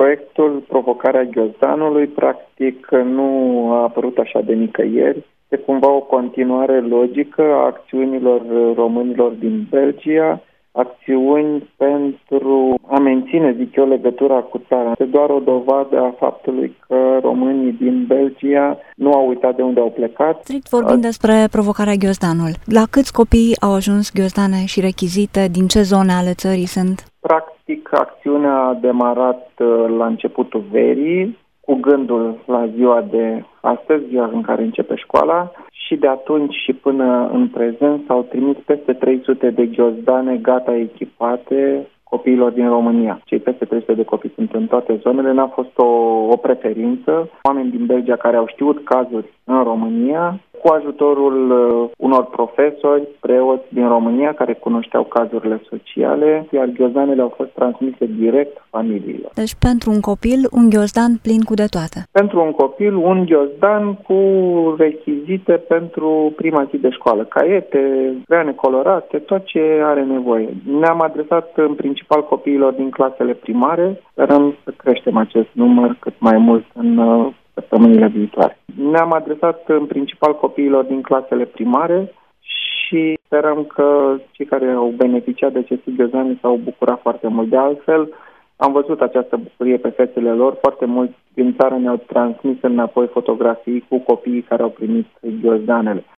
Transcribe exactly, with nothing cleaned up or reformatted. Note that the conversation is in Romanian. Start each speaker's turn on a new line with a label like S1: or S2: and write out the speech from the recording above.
S1: Proiectul Provocarea Ghiozdanului, practic, nu a apărut așa de nicăieri. Este cumva o continuare logică a acțiunilor românilor din Belgia, acțiuni pentru a menține, zic eu, legătura cu țara. Este doar o dovadă a faptului că românii din Belgia nu au uitat de unde au plecat.
S2: Strict vorbind despre Provocarea Ghiozdanul, la câți copii au ajuns ghiozdane și rechizite, din ce zone ale țării sunt?
S1: Practic, acțiunea a demarat la începutul verii, cu gândul la ziua de astăzi, ziua în care începe școala, și de atunci și până în prezent s-au trimis peste trei sute de ghiozdane gata echipate copiilor din România. Cei peste trei sute de copii sunt în toate zonele, n-a fost o, o preferință. Oameni din Belgia care au știut cazuri în România, cu ajutorul uh, unor profesori, preoți din România care cunoșteau cazurile sociale, iar ghiozdanele au fost transmise direct familiilor.
S2: Deci pentru un copil, un ghiozdan plin cu de toate.
S1: Pentru un copil, un ghiozdan cu rechizite pentru prima zi de școală. Caiete, creioane colorate, tot ce are nevoie. Ne-am adresat în principal copiilor din clasele primare. Sperăm să creștem acest număr cât mai mult în uh, săptămânile viitoare. Ne-am adresat în principal copiilor din clasele primare și sperăm că cei care au beneficiat de aceste ghiozdan s-au bucurat foarte mult. De altfel, am văzut această bucurie pe fețele lor. Foarte mulți din țară ne-au transmis înapoi fotografii cu copiii care au primit ghiozdanele.